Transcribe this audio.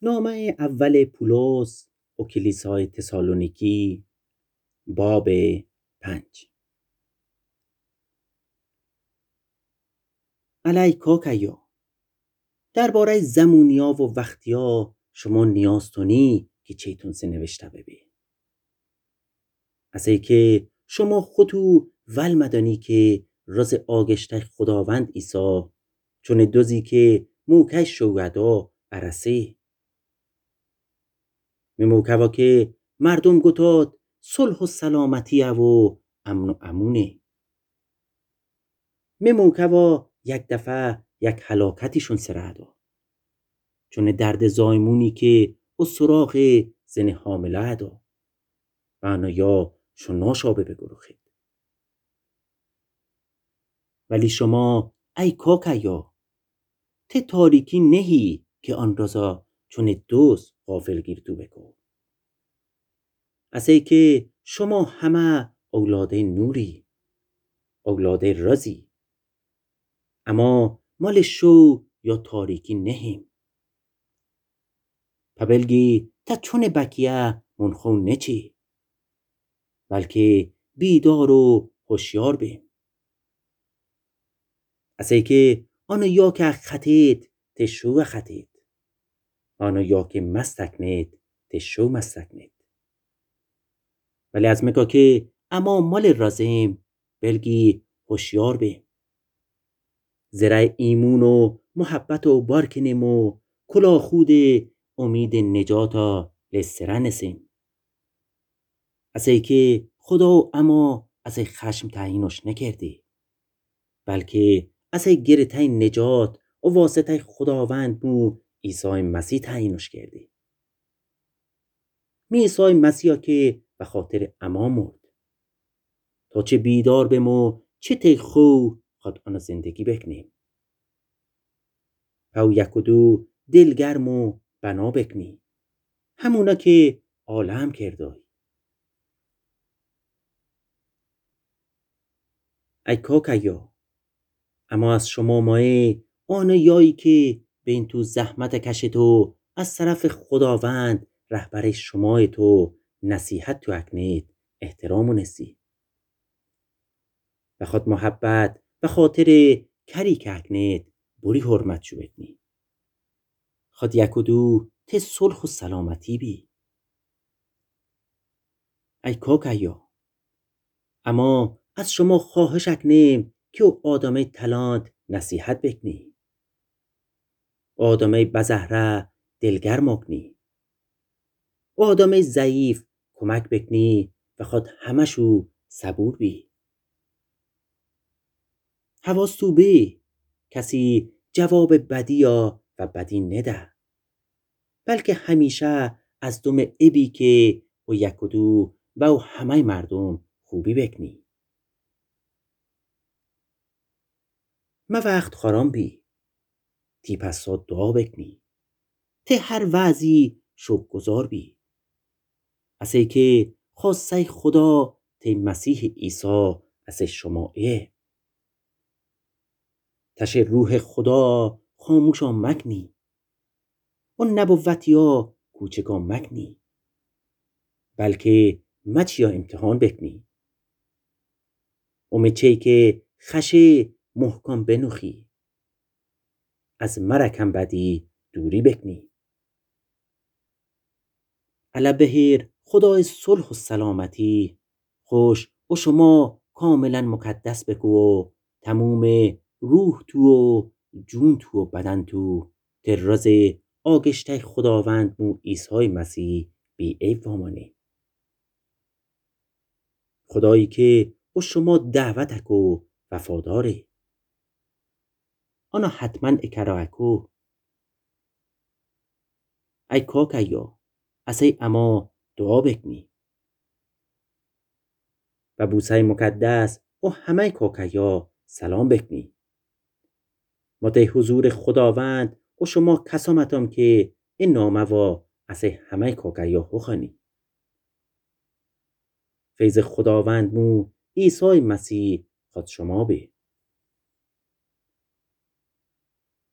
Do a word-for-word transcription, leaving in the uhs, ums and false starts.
نامه اول پولس و کلیسای تسالونیکی باب پنج. علی کاکیا درباره زمونیا و وقتیا شما نیازتونی که چیتون سه نوشته ببی. از ای که شما خودتو ول مدانی که راز آگشته خداوند عیسی چون دوزی که موکش شویدا برسه. میموکوا که مردم گتاد صلح و سلامتی و امن و امونه. میموکوا یک دفعه یک هلاکتیشون سرعدا. چون درد زایمونی که او سراغ زن حامله دا. وانا یا شناشابه بگروخید. ولی شما ای کاکیا ته تاریکی نهی که آن رازا چون دوست غافل گیرتو بکو. از ای که شما همه اولاد نوری، اولاد رازی، اما مال شو یا تاریکی نهیم. پبلگی تا چون بکیه منخون نچی، بلکه بیدار و هوشیار بیم. از ای که آنو یا که خطید تشو خطید، آنو یا که مستکنید تشو مستکنید. ولی از مکا که اما مال رازیم بلگی هوشیار بیم. زرای ایمون و محبت و بارکنیم و کلا خود امید نجاتا لسره نسیم. از ای که خدا اما از ای خشم تعیینش نکردی، بلکه از ای گرته نجات و واسطه خداوند مو عیسی مسیح تعیینش کردی. می عیسی مسیح که به خاطر اما مرد تا چه بیدار بمو چه تی خو خود آن زندگی بکنیم. او یک و دو دلگرم و بنا بکنی همونا که عالم کردای. ای کاکیا اما از شما مایه آن یایی که بین تو زحمت کش تو از طرف خداوند رهبر شما تو نصیحت تو اکنید احترام و نسی. و خود محبت و خاطر کری که اکنید بری حرمت شو بکنی. خود یک و دو ته صلح و سلامتی بی. ای کاکیا اما از شما خواهش اکنیم که او آدمه تلانت نصیحت بکنی. آدمه بزهره دلگرم اکنی. آدمه ضعیف کمک بکنی و خود همشو صبور بی. حواس تو بی کسی جواب بدیا و بدی نده، بلکه همیشه از دوم ابی که و یک و دو و او همه مردم خوبی بکنی. ما وقت خارام بی تی پسا دعا بکنی. ته هر وعظی شکر گزار بی. از ای که خواسته خدا ته مسیح عیسی از شما ای. تشه روح خدا خاموشا مکنی. و نبوتیا کوچکا مکنی. بلکه مچیا امتحان بکنی. و مچهی که خشه محکم بنوخی. از مرکم بدی دوری بکنی. علا بهیر خدای صلح و سلامتی خوش و شما کاملا مقدس بکو و تموم روح تو و جون تو و بدن تو در راز آگشته خداوند مو عیسی مسیح بی عیب وامانه. خدایی که و شما دعوت اکو وفاداره آنا حتما اکرا اکو. ای کاکیا از ای اما دعا بکنی. و بوسه مقدس و همه کاکیا سلام بکنی. ما ده حضور خداوند و شما کسامتام که این نامه و از همه کاکیا بخوانی. فیض خداوند مو عیسی مسیح خود شما به.